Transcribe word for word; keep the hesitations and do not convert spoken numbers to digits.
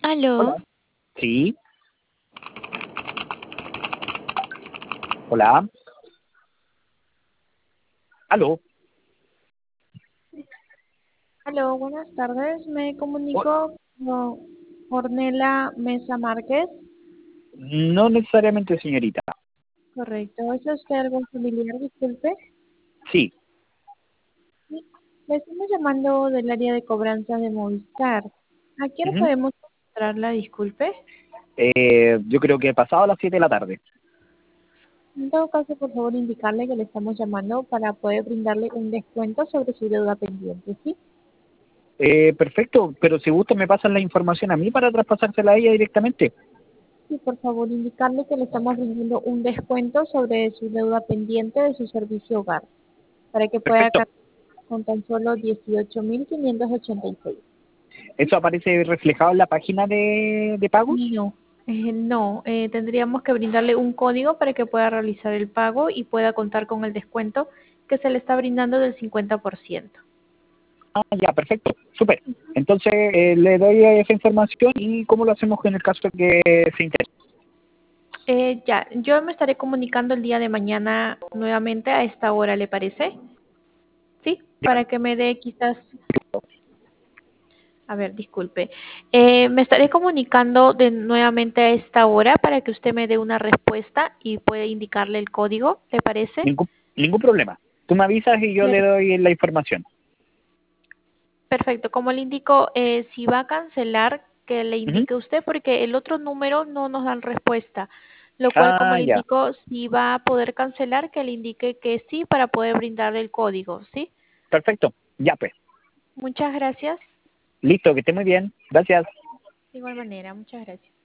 Aló, Hola. Sí, hola. Aló. Aló, buenas tardes. Me Oh, comunico con Ornella Mesa Márquez. no necesariamente, señorita. Correcto. ¿Es usted algún familiar? Disculpe. Sí. Sí. Le estamos llamando del área de cobranza de Movistar. ¿A qué hora Ujú. podemos encontrarla? Disculpe. Eh, yo creo que pasado las siete de la tarde. En todo caso, por favor, indicarle que le estamos llamando para poder brindarle un descuento sobre su deuda pendiente, ¿sí? Eh, perfecto, pero si gusta me pasan la información a mí para traspasársela a ella directamente. Sí, por favor, indicarle que le estamos brindando un descuento sobre su deuda pendiente de su servicio hogar, para que pueda Perfecto. cargar con tan solo dieciocho mil quinientos ochenta y seis. ¿Eso aparece reflejado en la página de, de pagos? No, eh, no, eh, tendríamos que brindarle un código para que pueda realizar el pago y pueda contar con el descuento que se le está brindando del cincuenta por ciento. Ah, ya, perfecto. Súper. Entonces eh, le doy esa información y cómo lo hacemos en el caso de que se interese. Eh, ya, yo me estaré comunicando el día de mañana nuevamente a esta hora, ¿le parece? Sí, para que me dé quizás, a ver, disculpe. Eh, me estaré comunicando de nuevamente a esta hora para que usted me dé una respuesta y pueda indicarle el código, ¿le parece? Ningún, ningún problema. Tú me avisas y yo le doy la información. Perfecto, como le indico, eh, si va a cancelar, que le Ujú. indique usted, porque el otro número no nos dan respuesta, lo cual, como Ah, le ya. indico, si va a poder cancelar, que le indique que sí para poder brindarle el código, ¿sí? Perfecto. Ya pues. Muchas gracias. Listo, que esté muy bien. Gracias. De igual manera, muchas gracias.